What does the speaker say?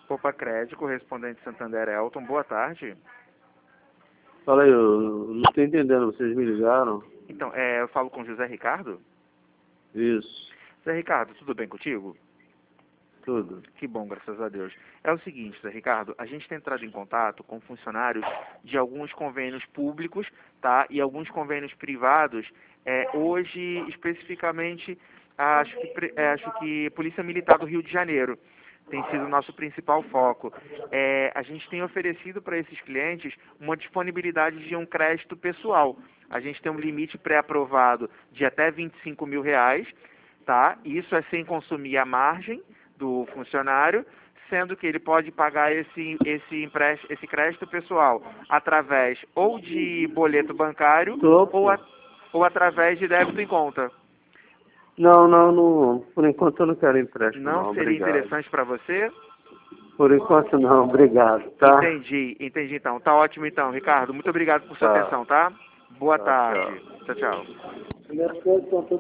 Poupa Crédito, correspondente Santander Elton, boa tarde. Fala aí, eu não estou entendendo, vocês me ligaram? Então, eu falo com José Ricardo? Isso, José Ricardo, tudo bem contigo? tudo. Que bom, graças a Deus. É o seguinte, José Ricardo, a gente tem entrado em contato com funcionários de alguns convênios públicos, tá? E alguns convênios privados, hoje, especificamente, acho que Polícia Militar do Rio de Janeiro tem sido o nosso principal foco. A gente tem oferecido para esses clientes uma disponibilidade de um crédito pessoal. A gente tem um limite pré-aprovado de até R$ 25.000, tá? Isso é sem consumir a margem do funcionário, sendo que ele pode pagar esse crédito pessoal através ou de boleto bancário ou através de débito em conta. Não, por enquanto eu não quero empréstimo Não não, seria obrigado. interessante para você? Por enquanto não, obrigado, tá? Entendi então. Tá ótimo então, Ricardo. Muito obrigado por sua Tá, atenção, tá? Boa tá, tarde. tchau. Tchau, tchau. Minhas coisas estão